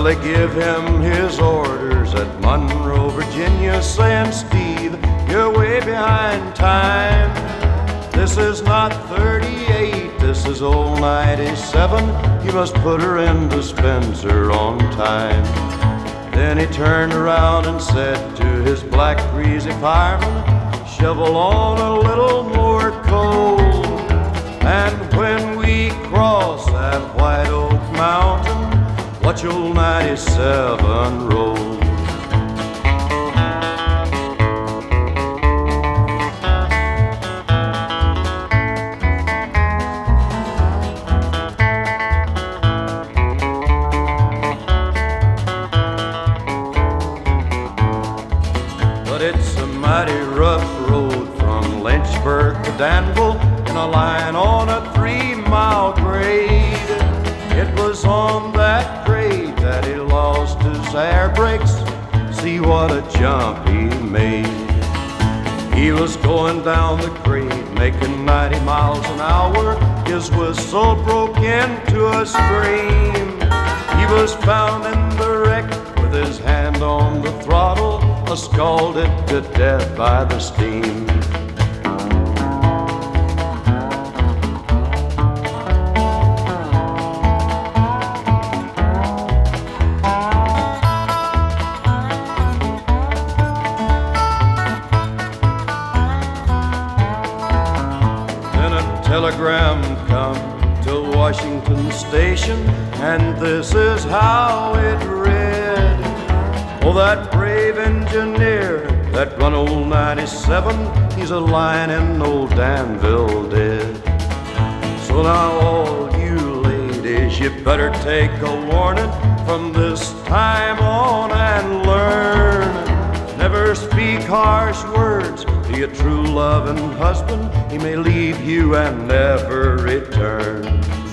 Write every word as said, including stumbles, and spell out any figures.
they give him his orders at Monroe, Virginia, saying, Steve, you're way behind time. This is not thirty-eight, this is old ninety-seven. You must put her in dispenser on time. Then he turned around and said to his black greasy fireman, shovel on a little more coal. And when we cross that White Oak Mountain, watch old ninety-seven roll. But it's a mighty rough road from Lynchburg to Danville, in a line on a three-mile grade. It was on that grade that he lost his air brakes. See what a jump he made. He was going down the grade, making ninety miles an hour. His whistle broke into a scream. He was found in the wreck with his hand on the throttle, scalded to death by the steam. Then a telegram come to Washington Station, and this is how it read. Oh, that brave engineer that run old ninety-seven, he's a lying in old Danville dead. So now all you ladies, you better take a warning from this time on and learn. Never speak harsh words to your true loving husband. He may leave you and never return.